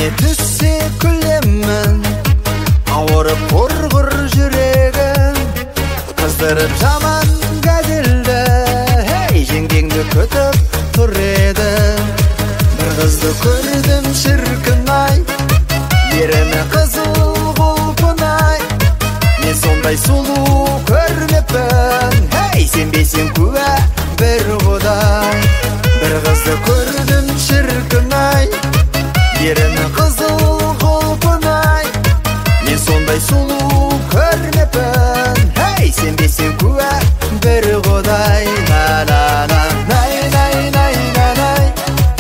түссе күлемін, ауырып құрғыр жүрегім. Қыздырып жаман газелді, жеңгеңді күтіп тұр еді. Бір қызды көрдім шіркін-ай, еріні қызыл құлпын-ай. Мен сондай сұлу көрмеппін, сенбесең куә бір Құдай. Бір қызды көрдім шіркін-ай, еріні қызыл құлпын-ай. Мен сондай сұлу көрмеппін, сенбесең куә бір Құдай. На-на-на, най-най-най-най-най,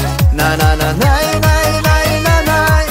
на-на-на-най-най-най-най,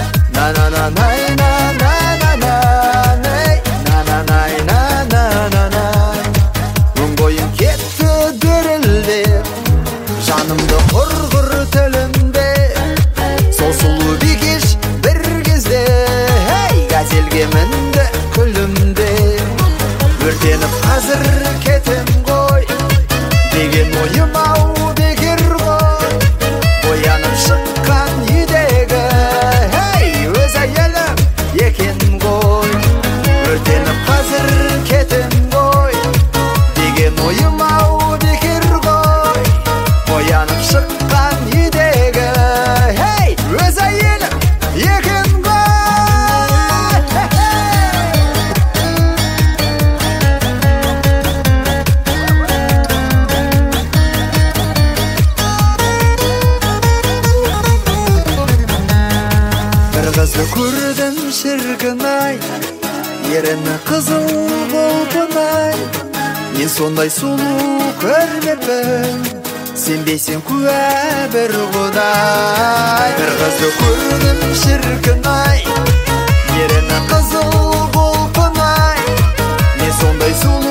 на-на-на-най-най-най-най, на-на-най-най-най-най. Өн бойым кетті дірілдеп, жанымды құрғыр тілімде. Сол сұлу бикеш бір кезде, газелге мінді күлімде. Өртеніп қазір кетем ғой, деген ойым ау бекер ғой. Боянып шыққан үйдегі, өз әйелім екен ғой. Өртеніп қазір кетем ғой, деген ойым ау бекер ғой. Боянып шыққан үйдегі, өз әйелім екен ғой. Бір қызды көрдім шіркін-ай, еріні қызыл құлпын-ай. Мен сондай сұлу көрмеппін, сенбесең куә бір Құдай. Бір қызды көрдім шіркін-ай, еріні қызыл құлпын-ай. Мен сондай сұлу